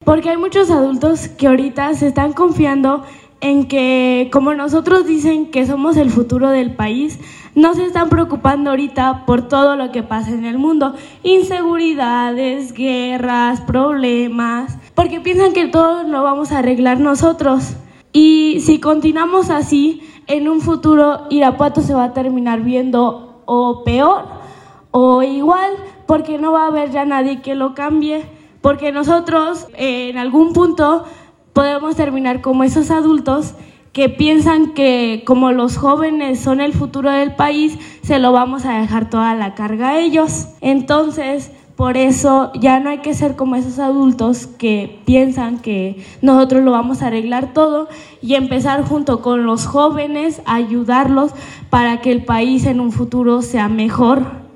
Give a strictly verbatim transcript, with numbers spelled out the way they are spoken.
Porque hay muchos adultos que ahorita se están confiando en que, como nosotros dicen que somos el futuro del país, no se están preocupando ahorita por todo lo que pasa en el mundo, inseguridades, guerras, problemas, porque piensan que todo lo vamos a arreglar nosotros. Y si continuamos así, en un futuro Irapuato se va a terminar viendo o peor o igual, porque no va a haber ya nadie que lo cambie, porque nosotros eh, en algún punto podemos terminar como esos adultos que piensan que como los jóvenes son el futuro del país, se lo vamos a dejar toda la carga a ellos. Entonces, por eso ya no hay que ser como esos adultos que piensan que nosotros lo vamos a arreglar todo y empezar junto con los jóvenes a ayudarlos para que el país en un futuro sea mejor.